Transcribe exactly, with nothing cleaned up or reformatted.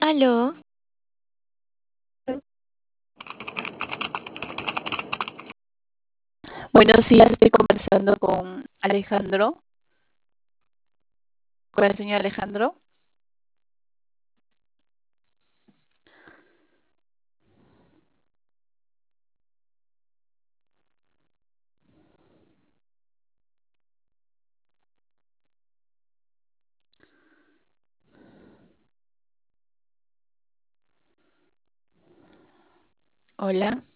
Aló, Buenos días, estoy conversando con Alejandro, con el señor Alejandro. Hola,